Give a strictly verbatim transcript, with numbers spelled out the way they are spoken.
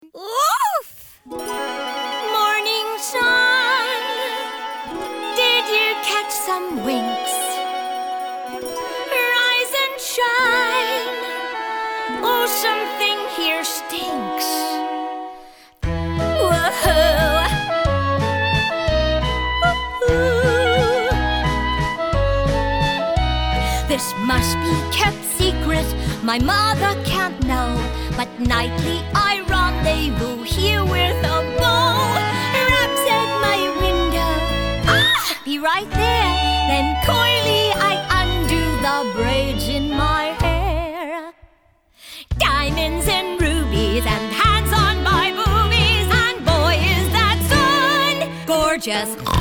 Oof! Morning sun, did you catch some winks? Rise and shine, oh, something here stinks. Whoa! Ooh. This must be kept secret, my mother can't know. But nightly I rendezvous here with a bow. Raps at my window, ah, be right there. Then coyly I undo the braids in my hair. Diamonds and rubies and hands on my boobies, and boy is that sun gorgeous.